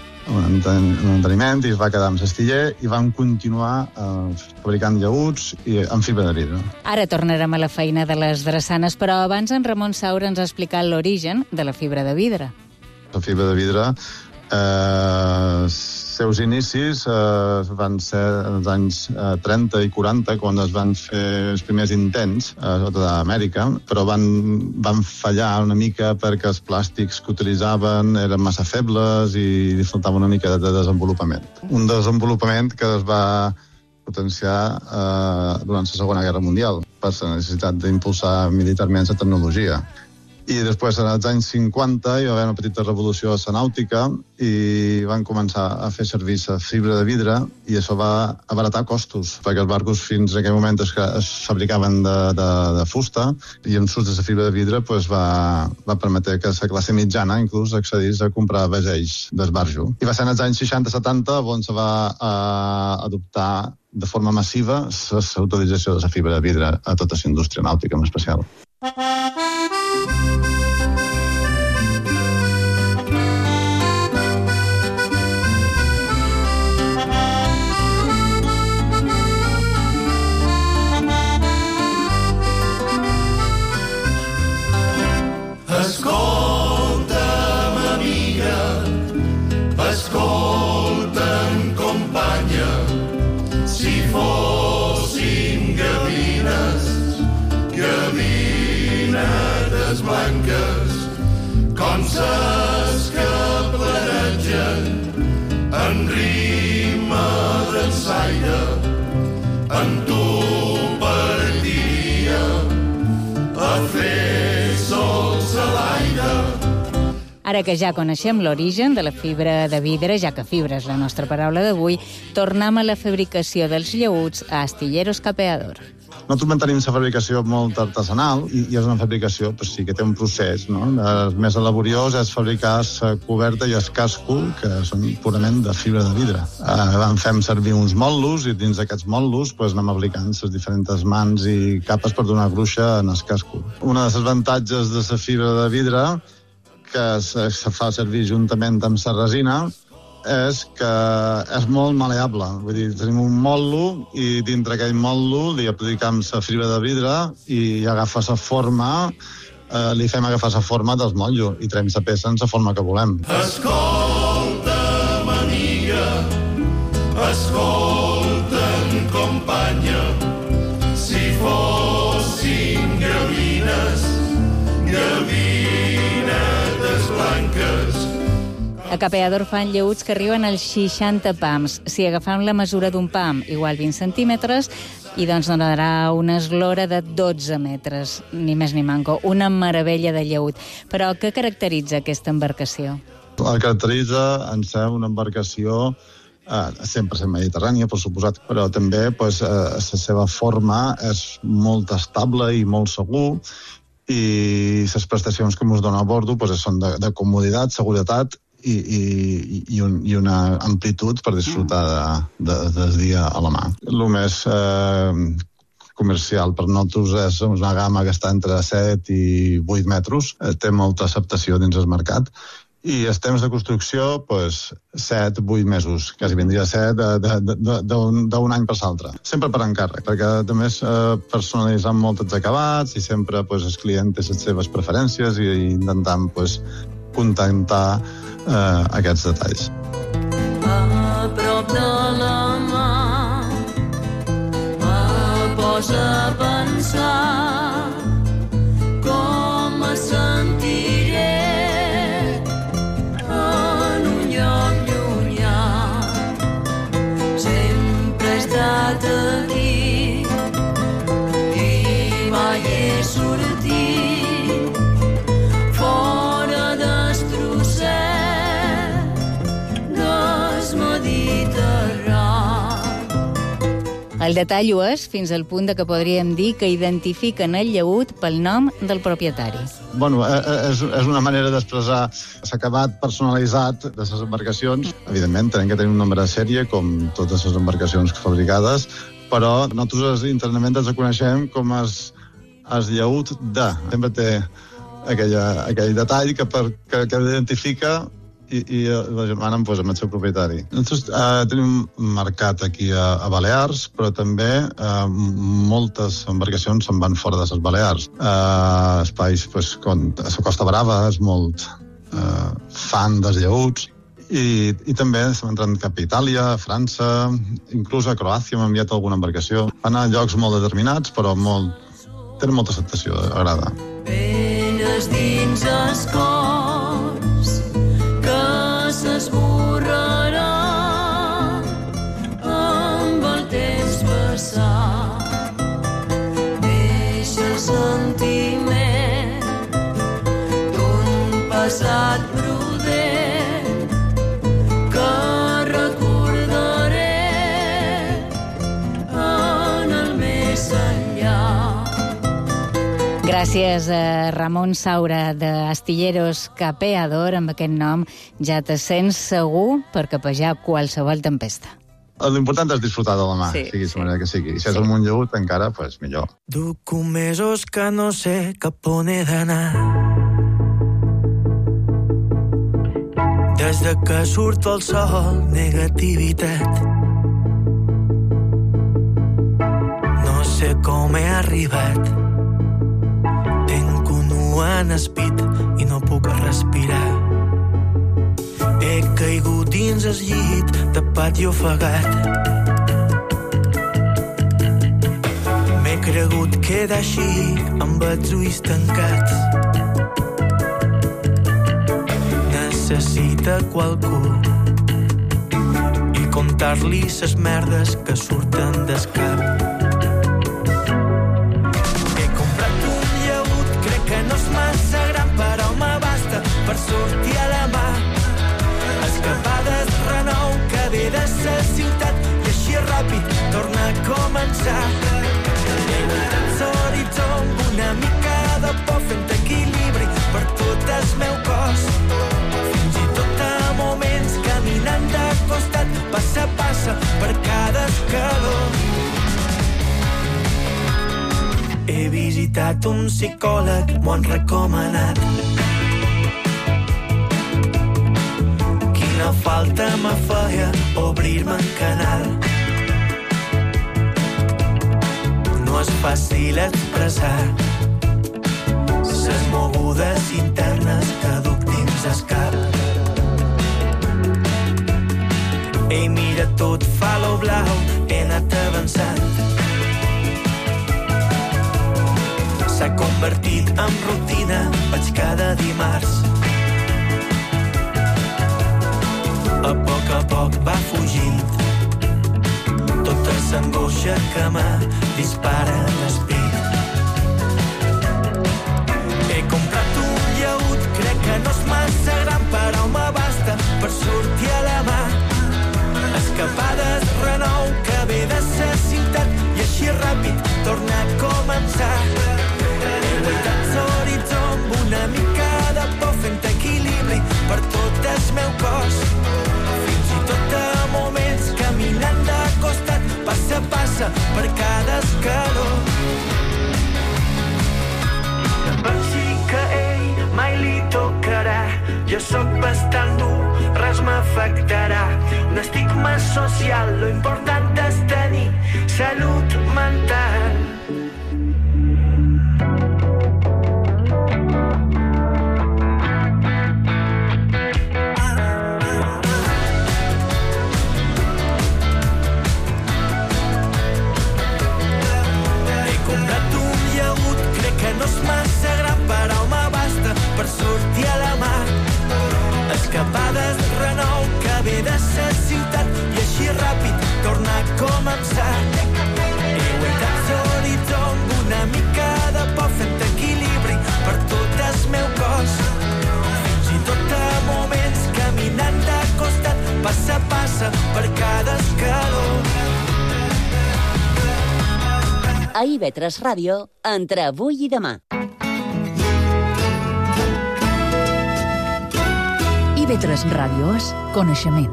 Speaker 17: un enteniment i es va quedar amb l'astiller i van continuar eh, fabricant lleuts i amb fibra de vidre.
Speaker 4: Ara tornarem a la feina de les drassanes, però abans en Ramon Saura ens ha explicat l'origen de la fibra de vidre.
Speaker 17: La fibra de vidre, eh, seus inicis eh, van ser als anys eh, trenta i quaranta, quan es van fer els primers intents a tota Amèrica, però van, van fallar una mica perquè els plàstics que utilitzaven eren massa febles i faltava una mica de desenvolupament. Un desenvolupament que es va potenciar eh, durant la Segona Guerra Mundial per la necessitat d'impulsar militarment la tecnologia. I després, en els anys cinquanta, hi va haver una petita revolució a la nàutica i van començar a fer servir la fibra de vidre i això va abaratar costos, perquè els barcos fins en aquell moment es, es fabricaven de, de, de fusta i amb l'ús de la fibra de vidre pues, va, va permetre que la classe mitjana inclús accedís a comprar vaixells d'esbarjo. I va ser en els anys seixanta setanta on se va eh, adoptar de forma massiva la utilització de la fibra de vidre a tota la indústria nàutica en especial.
Speaker 18: Escolta'm, amiga, escolta'm, companya, si fóssim gavines, gavinetes blanques, com ses que planegen en rima dansaire, amb tu partiria a fer sols a l'aire.
Speaker 3: Ara que ja coneixem l'origen de la fibra de vidre, ja que fibra és la nostra paraula d'avui, tornem a la fabricació dels llaüts a Astilleros Capeador.
Speaker 17: Nosaltres mantenim la fabricació molt artesanal i, i és una fabricació pues, sí, que té un procés. No? El més laboriós és fabricar la coberta i el casco, que són purament de fibra de vidre. Eh, fem servir uns motlos i dins d'aquests motlos pues, anem aplicant les diferents mans i capes per donar gruixa en el casco. Una de les avantatges de la fibra de vidre que se, se fa servir juntament amb la resina és que és molt maleable. Vull dir, tenim un motlo i dintre aquell motlo li aplicam la fibra de vidre i agafa la forma, eh, li fem agafar la forma dels motllos i traiem la peça en la forma que volem.
Speaker 18: Escolta'm, amiga, escolta'm, companya, si fóssim gavines, gavinetes blanques.
Speaker 3: A Capeador fan llaüts que arriben als seixanta pams. Si agafam la mesura d'un pam, igual vint centímetres, i doncs donarà una eslora de dotze metres, ni més ni manco. Una meravella de llaüt. Però què caracteritza aquesta embarcació?
Speaker 17: El caracteritza en ser una embarcació eh, cent per cent mediterrània, per suposat, però també pues, eh, la seva forma és molt estable i molt segur, i les prestacions que ens dona a bordo pues, són de, de comoditat, seguretat i, i, i, un, i una amplitud per disfrutar de, de, del dia a la mà. El més eh, comercial per nosaltres és una gamma que està entre set i vuit metres, eh, té molta acceptació dins el mercat, i els temps de construcció, pues, set, vuit mesos, quasi vindria a ser d'un any per l'altre. Sempre per encàrrec, perquè també és eh, personalitzant molt els acabats i sempre pues, el client té les seves preferències i, i intentant pues, contentar eh, aquests detalls.
Speaker 18: A prop de la mà me posa a pensar com me sentiré en un lloc llunyà. Sempre he estat aquí i mai he sortit fora destrosset des Mediterrani.
Speaker 3: El detall ho és fins al punt de que podríem dir que identifiquen el llaüt pel nom del propietari.
Speaker 17: Bueno, és, és una manera d'expressar l'acabat personalitzat de les embarcacions. Evidentment, tenim que tenir un nombre de sèrie, com totes les embarcacions fabricades, però nosaltres internament ens coneixem com el, el llaüt de. Sempre té aquella, aquell detall que, per, que, que identifica i, i la germana em posa amb el seu propietari. Nosaltres eh, tenim mercat aquí a, a Balears, però també eh, moltes embarcacions se'n van fora de les Balears. Eh, espais, pues, com a la Costa Brava és molt eh, fan dels llaüts, i, i també estem entrant cap a Itàlia, a França, inclús a Croàcia m'ha enviat alguna embarcació. Van a llocs molt determinats, però molt, tenen molta acceptació, agrada.
Speaker 18: Penes dins els cors que s'esborrarà amb el temps passat. Deixa el sentiment
Speaker 3: Gràcies a Ramon Saura d'Astilleros Capeador. Amb aquest nom ja te sents segur per capejar qualsevol tempesta.
Speaker 17: L'important és disfrutar de la mà,
Speaker 3: Sí,
Speaker 17: sigui la manera que sigui. I si és el Montlleut, encara, pues, millor.
Speaker 15: Duc mesos que no sé cap on he d'anar. Des de que surt el sol, negativitat. No sé com he arribat. Tenc un u en espit i no puc respirar. He caigut dins el llit, tapat i ofegat. M'he cregut quedar així, amb els ulls tancats. Necessita qualcú i contar-li ses merdes que surten del cap. He comprat un llaüt, crec que no és massa gran, però m'abasta per sortir a la mà. Escapades renou que ve de sa ciutat i així ràpid torna a començar. He voltat l'horitzó amb una mica de por, fent equilibri per tot el meu cos. Fins i tot a moments caminant de costat, passa a passa per cada escaló. He visitat un psicòleg, m'ho han recomanat. Quina falta me feia obrir-me en canal. No és fàcil expressar ses mogudes internes que duc dins el cap. Ei, mira, tot fa lo blau, he anat avançant. S'ha convertit en rutina, vaig cada dimarts. A poc a poc va fugint tota l'angoixa que me dispara l'espit. He comprat un llaüt, crec que no és massa gran, però m'abasta per sortir a la mà. Escapades renou que ve de sa ciutat i així ràpid torna a començar. He voltat l'horitzó amb una mica de por, fent equilibri per tot el meu cos. Fins i tot a moments caminant de costat, passa a passa per cada escaló. Tampoc sí que ell mai li tocarà. Jo sóc bastant dur, res m'afectarà. Un estigma social, lo important és tenir salut mental. No és massa gran, però m'abasta per sortir a la mar. Escapades renou que ve de sa ciutat i així ràpid torna a començar. He voltat l'horitzó amb una mica de por, fent equilibri per tot el meu cos. Fins i tot a moments caminant de costat, passa a passa per cada escaló.
Speaker 19: A I V tres Ràdio, entre avui i demà.
Speaker 2: I V tres Ràdio és coneixement.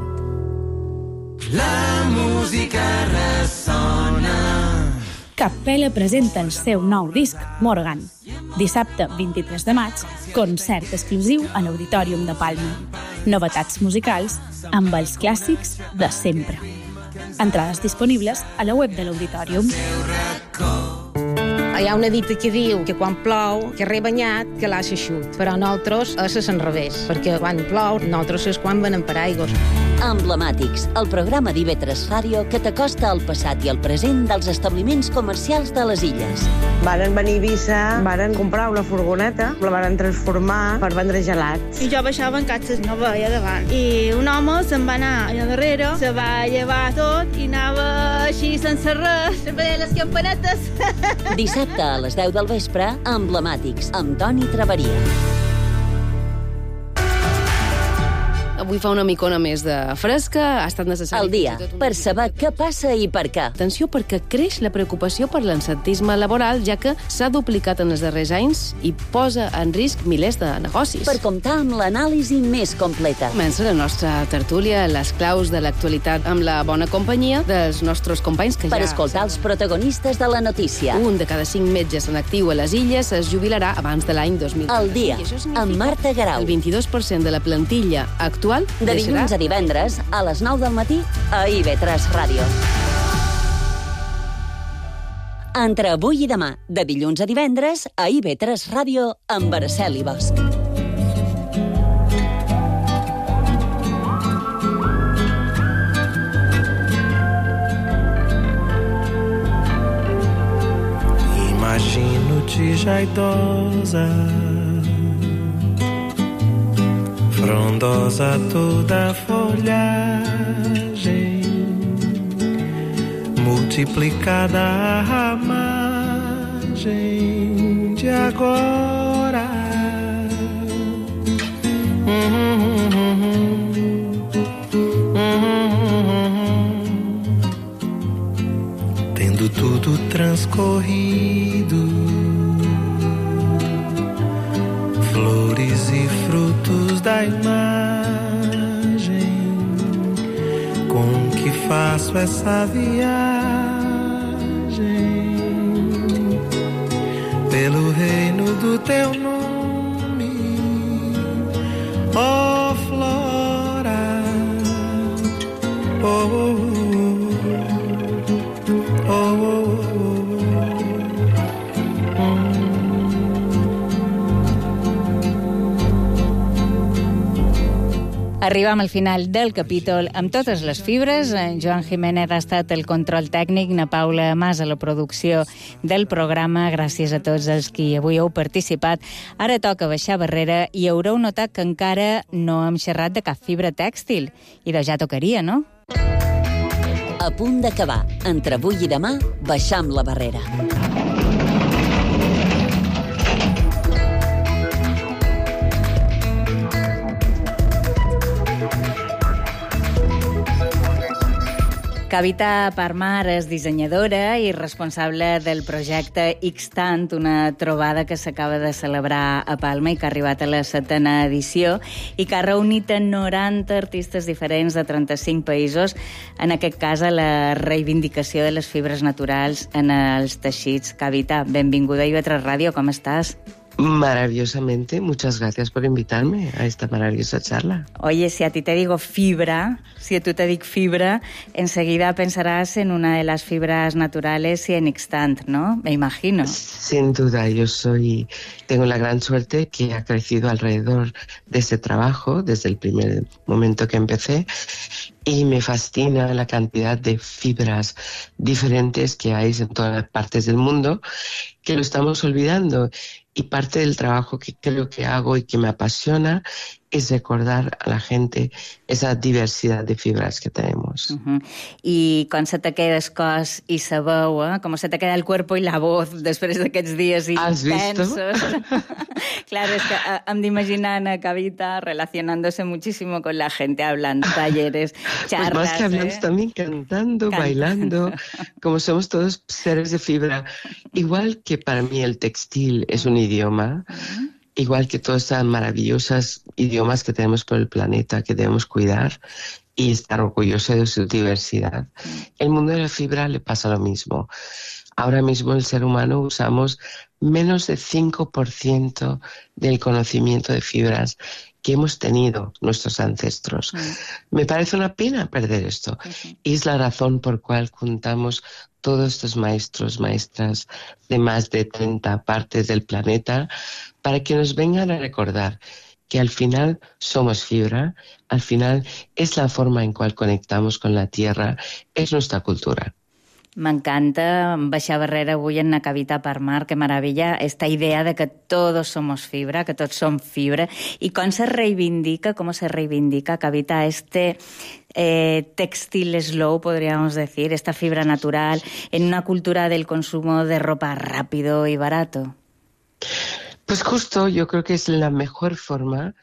Speaker 15: La música ressona.
Speaker 20: Capella presenta el seu nou disc, Morgan. Dissabte vint-i-tres de maig, concert exclusiu a l'Auditorium de Palma. Novetats musicals amb els clàssics de sempre. Entrades disponibles a la web de l'Auditorium.
Speaker 12: Hi ha una dita que diu que quan plou, que re banyat, que l'ha xeixut. Però nosaltres és a l'enrevés, perquè quan plou, nosaltres és quan venen per aigües.
Speaker 19: Emblemàtics, el programa d'I V tres Ràdio que t'acosta al passat i al present dels establiments comercials de les illes.
Speaker 13: Varen venir a Eivissa, varen comprar una furgoneta, la varen transformar per vendre gelats.
Speaker 14: I jo baixava en catxes, no veia davant. I un home se'n va anar allà darrere, se va llevar tot i anava així sense res, sempre deia les campanetes.
Speaker 19: Dissabte a les deu del vespre, Emblemàtics, amb Toni Traveria.
Speaker 21: vull fa una micona més de fresca, ha estat necessari...
Speaker 19: Al dia, per saber què passa i per què.
Speaker 21: Atenció, perquè creix la preocupació per l'absentisme laboral, ja que s'ha duplicat en els darrers anys i posa en risc milers de negocis.
Speaker 19: Per comptar amb l'anàlisi més completa.
Speaker 21: Comença la nostra tertúlia, les claus de l'actualitat amb la bona companyia dels nostres companys que
Speaker 19: per
Speaker 21: ja...
Speaker 19: Per escoltar els protagonistes de la notícia.
Speaker 21: Un de cada cinc metges en actiu a les Illes es jubilarà abans de l'any dos mil.
Speaker 19: Al dia, amb Marta Garau.
Speaker 21: El vint-i-dos per cent de la plantilla actual
Speaker 19: de dilluns a divendres, a les nou del matí, a I V tres Ràdio. Entre avui i demà, de dilluns a divendres, a I V tres Ràdio, amb Araceli Bosch.
Speaker 15: Imagino-te já idosa, frondosa toda a folhagem, multiplicada a ramagem de agora. Tendo tudo transcorrido, flores e frutos da imagem com que faço essa viagem pelo reino do teu nome, ó Flora, oh, oh, oh, oh, oh.
Speaker 3: Arribam al final del capítol amb totes les fibres. En Joan Jiménez ha estat el control tècnic, na Paula Mas a la producció del programa. Gràcies a tots els qui avui heu participat. Ara toca baixar barrera i haureu notat que encara no hem xerrat de cap fibra tèxtil. I de ja tocaria, no?
Speaker 19: A punt d'acabar. Entre avui i demà, baixam la barrera.
Speaker 4: Kavita Parmar és dissenyadora i responsable del projecte Xtant, una trobada que s'acaba de celebrar a Palma i que ha arribat a la setena edició i que ha reunit a noranta artistes diferents de trenta-cinc països, en aquest cas a la reivindicació de les fibres naturals en els teixits. Kavita, benvinguda a I V tres Ràdio, com estàs?
Speaker 22: Maravillosamente, muchas gracias por invitarme a esta maravillosa charla.
Speaker 4: Oye, si a ti te digo fibra, si a tú te digo fibra, enseguida pensarás en una de las fibras naturales y en Xtant, ¿no? Me imagino.
Speaker 22: Sin duda, yo soy, tengo la gran suerte que ha crecido alrededor de ese trabajo desde el primer momento que empecé y me fascina la cantidad de fibras diferentes que hay en todas las partes del mundo que lo estamos olvidando. Y parte del trabajo que creo que hago y que me apasiona es recordar a la gente esa diversidad de fibras que tenemos.
Speaker 4: Uh-huh. I com se te queda el cos i la veu, eh? Com se te queda el cuerpo i la voz després d'aquests dies intensos. Claro, es que eh, hem d'imaginar a Kavita relacionándose muchísimo con la gente, hablando, talleres, charlas.
Speaker 22: Pues más que hablando,
Speaker 4: ¿eh?
Speaker 22: también cantando, cantando, bailando, como somos todos seres de fibra. Igual que para mí el textil es un idioma, uh-huh. Igual que todos estos maravillosos idiomas que tenemos por el planeta, que debemos cuidar y estar orgullosos de su diversidad. El mundo de la fibra le pasa lo mismo. Ahora mismo el ser humano usamos menos del cinco por ciento del conocimiento de fibras que hemos tenido nuestros ancestros. Mm. Me parece una pena perder esto. Uh-huh. Y es la razón por cual juntamos todos estos maestros, maestras de más de treinta partes del planeta para que nos vengan a recordar que al final somos fibra, al final es la forma en cual conectamos con la tierra, es nuestra cultura.
Speaker 4: M'encanta baixar barrera avui en la Kavita Parmar, que meravella esta idea de que todos somos fibra, que tots som fibra, y com se reivindica, cómo se reivindica, Kavita, este eh, textil slow, podríamos decir, esta fibra natural, en una cultura del consumo de ropa rápido y barato.
Speaker 22: Pues justo, yo creo que es la mejor forma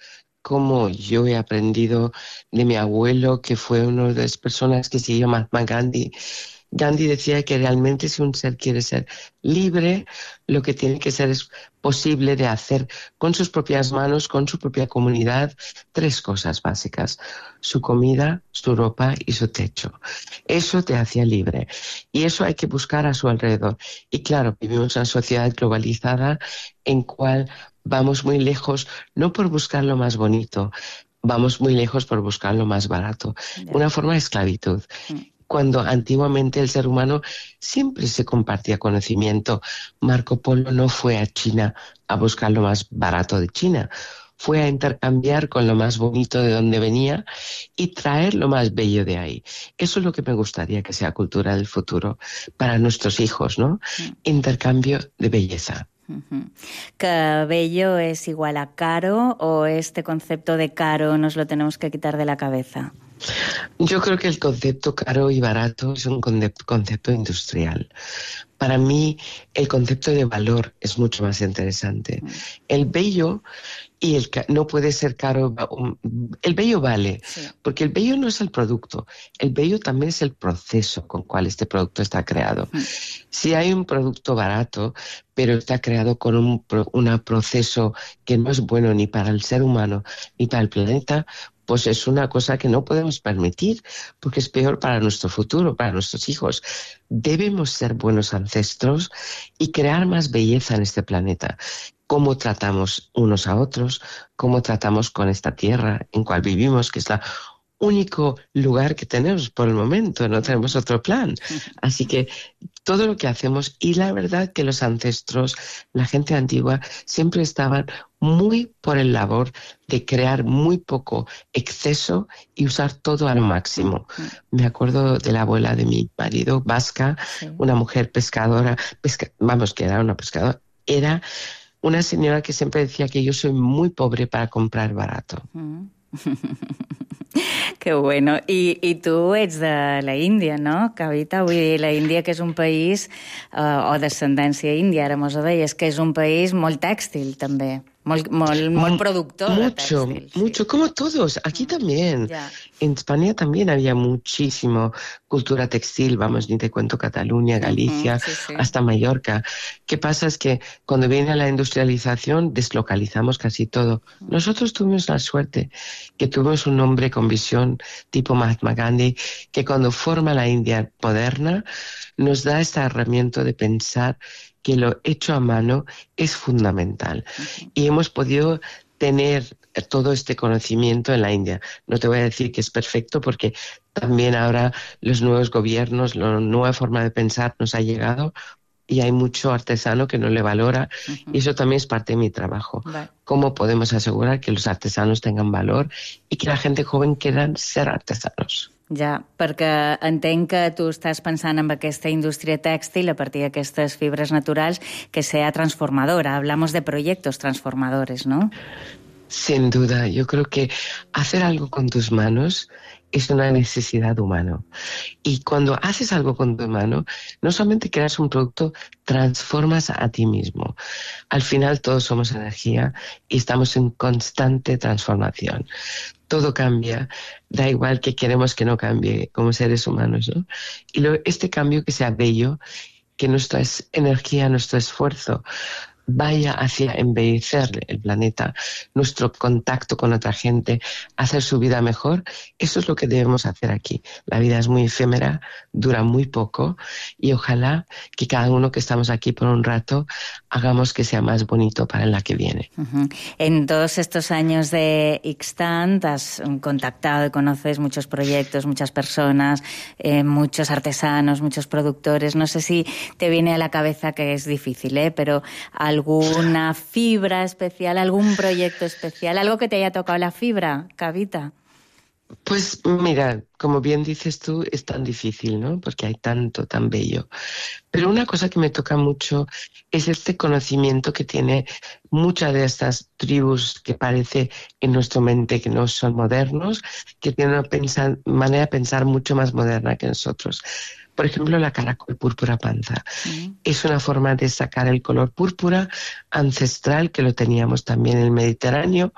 Speaker 22: cómo yo he aprendido de mi abuelo, que fue una de las personas que siguió Mahatma Gandhi. Gandhi decía que realmente si un ser quiere ser libre, lo que tiene que ser es posible de hacer con sus propias manos, con su propia comunidad, tres cosas básicas: su comida, su ropa y su techo. Eso te hacía libre y eso hay que buscar a su alrededor. Y claro, vivimos en una sociedad globalizada en cual vamos muy lejos, no por buscar lo más bonito, vamos muy lejos por buscar lo más barato. Una forma de esclavitud. Cuando antiguamente el ser humano siempre se compartía conocimiento. Marco Polo no fue a China a buscar lo más barato de China, fue a intercambiar con lo más bonito de donde venía y traer lo más bello de ahí. Eso es lo que me gustaría que sea cultura del futuro para nuestros hijos, ¿no? Intercambio de belleza.
Speaker 4: Uh-huh. ¿Que bello es igual a caro o este concepto de caro nos lo tenemos que quitar de la cabeza?
Speaker 22: Yo creo que el concepto caro y barato es un concepto industrial. Para mí, el concepto de valor es mucho más interesante. El bello y el no puede ser caro. El bello vale, sí, porque el bello no es el producto. El bello también es el proceso con cual este producto está creado. Mm. Si hay un producto barato, pero está creado con un un proceso que no es bueno ni para el ser humano ni para el planeta, pues es una cosa que no podemos permitir, porque es peor para nuestro futuro, para nuestros hijos. Debemos ser buenos ancestros y crear más belleza en este planeta. Cómo tratamos unos a otros, cómo tratamos con esta tierra en cual vivimos, que es el único lugar que tenemos por el momento, no tenemos otro plan. Así que todo lo que hacemos, y la verdad que los ancestros, la gente antigua, siempre estaban muy por el labor de crear muy poco exceso y usar todo al máximo. Me acuerdo de la abuela de mi marido, vasca, sí, una mujer pescadora, pesca, vamos, que era una pescadora, era una señora que siempre decía que yo soy muy pobre para comprar barato.
Speaker 4: Mm. Que bueno. I, I tu ets de la Índia, no, Kavita? Vull dir, la Índia, que és un país, uh, o descendència índia, ara mos ho deies, que és un país molt tèxtil, també. Molt, molt, molt productor
Speaker 22: mucho,
Speaker 4: de textil.
Speaker 22: Mucho, sí, como todos. Aquí también. Ya. En España también había muchísimo cultura textil. Vamos, ni te cuento Cataluña, Galicia, uh-huh, sí, sí, hasta Mallorca. ¿Qué pasa? Es que cuando viene la industrialización deslocalizamos casi todo. Nosotros tuvimos la suerte que tuvimos un hombre con visión tipo Mahatma Gandhi, que cuando forma la India moderna nos da esta herramienta de pensar que lo hecho a mano es fundamental. Uh-huh. Y hemos podido tener todo este conocimiento en la India. No te voy a decir que es perfecto, porque también ahora los nuevos gobiernos, la nueva forma de pensar nos ha llegado y hay mucho artesano que no le valora. Uh-huh. Y eso también es parte de mi trabajo. Vale. ¿Cómo podemos asegurar que los artesanos tengan valor y que la gente joven quiera ser artesanos?
Speaker 4: Ja, perquè entenc que tu estàs pensant en aquesta indústria tèxtil a partir d'aquestes fibres naturals que sea transformadora. Hablamos de proyectos transformadores, ¿no?
Speaker 22: Sin duda. Yo creo que hacer algo con tus manos es una necesidad humana. Y cuando haces algo con tu mano, no solamente creas un producto, transformas a ti mismo. Al final todos somos energía y estamos en constante transformación. Todo cambia, da igual que queremos que no cambie como seres humanos, ¿no? Y lo, este cambio que sea bello, que nuestra energía, nuestro esfuerzo vaya hacia embellecer el planeta, nuestro contacto con otra gente, hacer su vida mejor, eso es lo que debemos hacer aquí. La vida es muy efímera, dura muy poco y ojalá que cada uno que estamos aquí por un rato hagamos que sea más bonito para la que viene.
Speaker 4: Uh-huh. En todos estos años de Ixtant has contactado y conoces muchos proyectos, muchas personas, eh, muchos artesanos, muchos productores. No sé si te viene a la cabeza, que es difícil, ¿eh? Pero alguna fibra especial, algún proyecto especial, algo que te haya tocado la fibra, Kavita.
Speaker 22: Pues mira, como bien dices tú, es tan difícil, ¿no? Porque hay tanto, tan bello. Pero una cosa que me toca mucho es este conocimiento que tiene muchas de estas tribus que parece en nuestra mente que no son modernos, que tienen una pensar, manera de pensar mucho más moderna que nosotros. Por ejemplo, la caracol púrpura panza. Mm. Es una forma de sacar el color púrpura ancestral, que lo teníamos también en el Mediterráneo,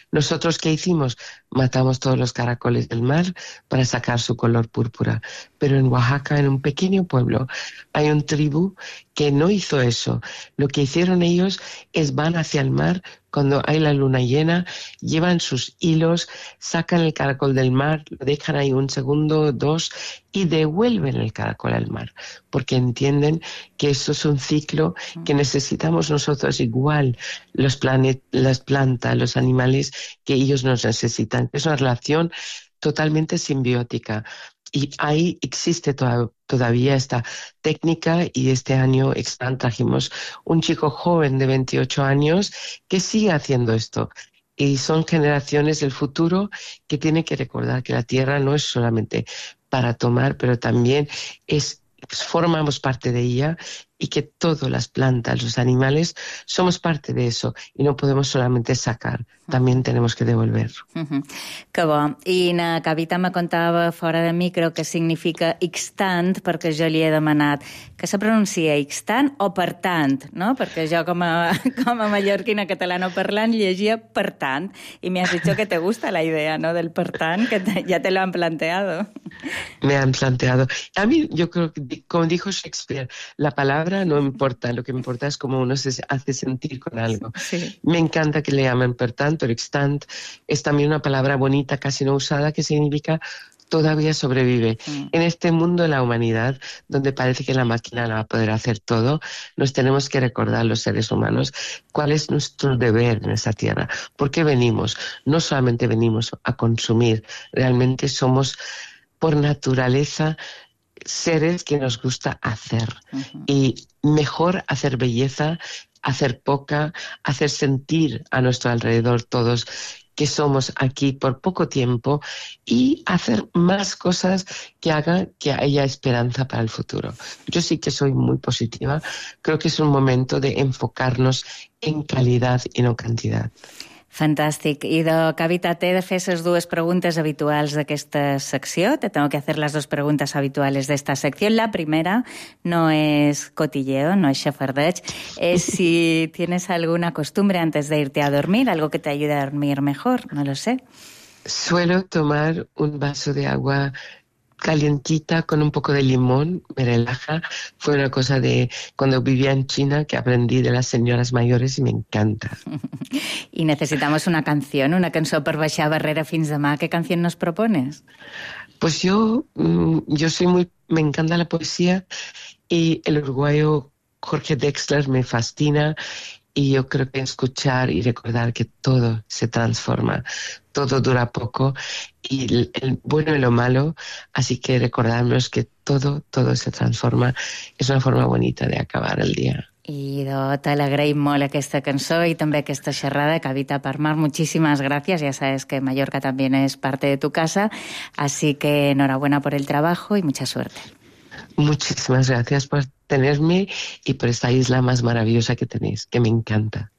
Speaker 22: ¿Nosotros qué hicimos? Matamos todos los caracoles del mar para sacar su color púrpura. Pero en Oaxaca, en un pequeño pueblo, hay una tribu que no hizo eso. Lo que hicieron ellos es van hacia el mar cuando hay la luna llena, llevan sus hilos, sacan el caracol del mar, lo dejan ahí un segundo, dos, y devuelven el caracol al mar, porque entienden que esto es un ciclo que necesitamos nosotros igual, los planet, las plantas, los animales, que ellos nos necesitan. Es una relación totalmente simbiótica. Y ahí existe toda, todavía esta técnica, y este año Extant trajimos un chico joven de veintiocho años que sigue haciendo esto. Y son generaciones del futuro que tienen que recordar que la tierra no es solamente para tomar, pero también es, formamos parte de ella, y que todas las plantas, los animales, somos parte de eso, i no podem solamente sacar, també tenemos que devolver.
Speaker 4: Uh-huh. Que bo. I na Kavita me contava fora de micro que significa Extant, perquè jo li he demanat que se pronuncia Extant o per tant, no? Perquè jo com a, com a mallorquina catalano parlant llegia per tant, y me has dicho que te gusta la idea, ¿no? Del per tant, que te, ya te lo han planteado.
Speaker 22: Me han planteado. A mí, yo creo que, como dijo Shakespeare, la palabra no importa, lo que me importa es cómo uno se hace sentir con algo. Sí. Me encanta que le llamen per tant, pero extant es también una palabra bonita, casi no usada, que significa todavía sobrevive. Mm. En este mundo de la humanidad, donde parece que la máquina no va a poder hacer todo, nos tenemos que recordar los seres humanos cuál es nuestro deber en esta tierra. ¿Por qué venimos? No solamente venimos a consumir, realmente somos por naturaleza seres que nos gusta hacer. Uh-huh. Y mejor hacer belleza, hacer poca, hacer sentir a nuestro alrededor todos que somos aquí por poco tiempo, y hacer más cosas que hagan que haya esperanza para el futuro. Yo sí que soy muy positiva. Creo que es un momento de enfocarnos en calidad y no cantidad.
Speaker 4: Fantàstic. I de Kavita, t'he de fer les dues preguntes habituals d'aquesta secció. Te tengo que hacer las dos preguntas habituales de esta sección. La primera no es cotilleo, no es xafardeig. Es si tienes alguna costumbre antes de irte a dormir, algo que te ayude a dormir mejor, no lo sé.
Speaker 22: Suelo tomar un vaso de agua calientita con un poco de limón, me relaja. Fue una cosa de cuando vivía en China que aprendí de las señoras mayores y me encanta.
Speaker 4: Y necesitamos una canción, una canción per baixar barrera fins demà. ¿Qué canción nos propones?
Speaker 22: Pues yo, yo soy muy, me encanta la poesía, y el uruguayo Jorge Drexler me fascina. Y yo creo que escuchar y recordar que todo se transforma, todo dura poco, y el, el bueno y lo malo, así que recordarnos que todo, todo se transforma, es una forma bonita de acabar el día.
Speaker 4: I te l'agraïm molt aquesta cançó i també aquesta xerrada. Kavita Parmar, muchísimas gracias. Ya sabes que Mallorca también es parte de tu casa, así que enhorabuena por el trabajo y mucha suerte.
Speaker 22: Muchísimas gracias por tenerme y por esta isla más maravillosa que tenéis, que me encanta.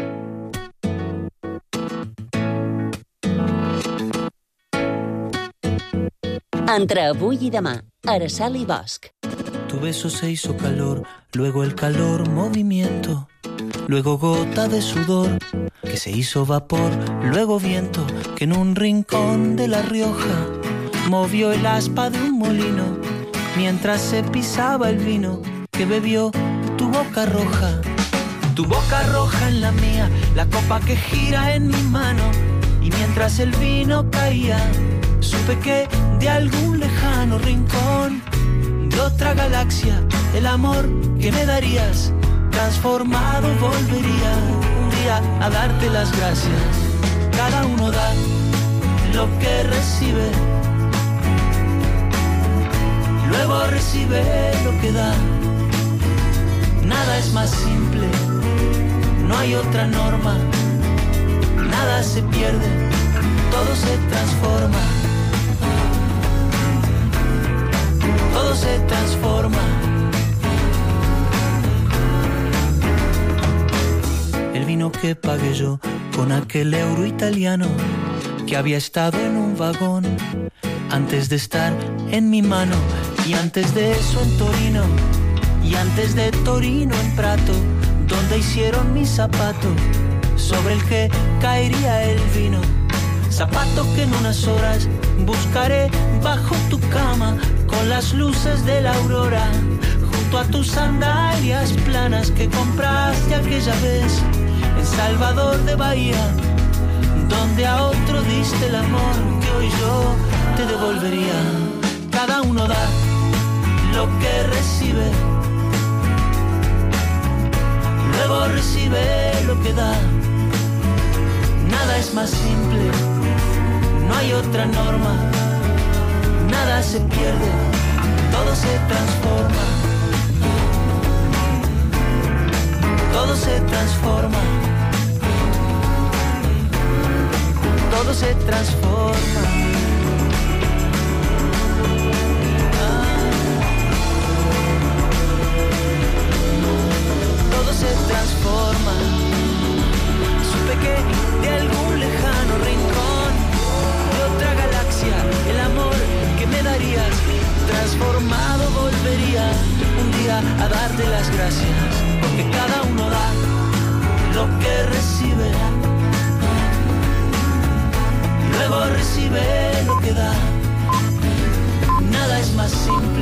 Speaker 19: Entre avui i demà, Araceli Bosch.
Speaker 1: Tu beso se hizo calor, luego el calor movimiento, luego gota de sudor que se hizo vapor, luego viento que en un rincón de La Rioja movió el aspa de un molino mientras se pisaba el vino que bebió tu boca roja. Tu boca roja en la mía, la copa que gira en mi mano, y mientras el vino caía, supe que de algún lejano rincón de otra galaxia, el amor que me darías, transformado volvería un día a darte las gracias. Cada uno da lo que recibe, luego recibe lo que da. Nada es más simple, no hay otra norma. Nada se pierde, todo se transforma. Todo se transforma. El vino que pagué yo con aquel euro italiano que había estado en un vagón antes de estar en mi mano, y antes de eso en Torino, y antes de Torino en Prato, donde hicieron mi zapato, sobre el que caería el vino. Zapato que en unas horas buscaré bajo tu cama con las luces de la aurora, junto a tus sandalias planas que compraste aquella vez en Salvador de Bahía, donde a otro diste el amor que hoy yo te devolvería. Cada uno da lo que recibe, luego recibe lo que da. Nada es más simple, no hay otra norma. Nada se pierde, todo se transforma. Todo se transforma. Todo se transforma. Todo se transforma. Supe que de algún lejano rincón de otra galaxia el amor que me darías transformado volvería un día a darte las gracias, porque cada uno da lo que recibe, luego recibe lo que da.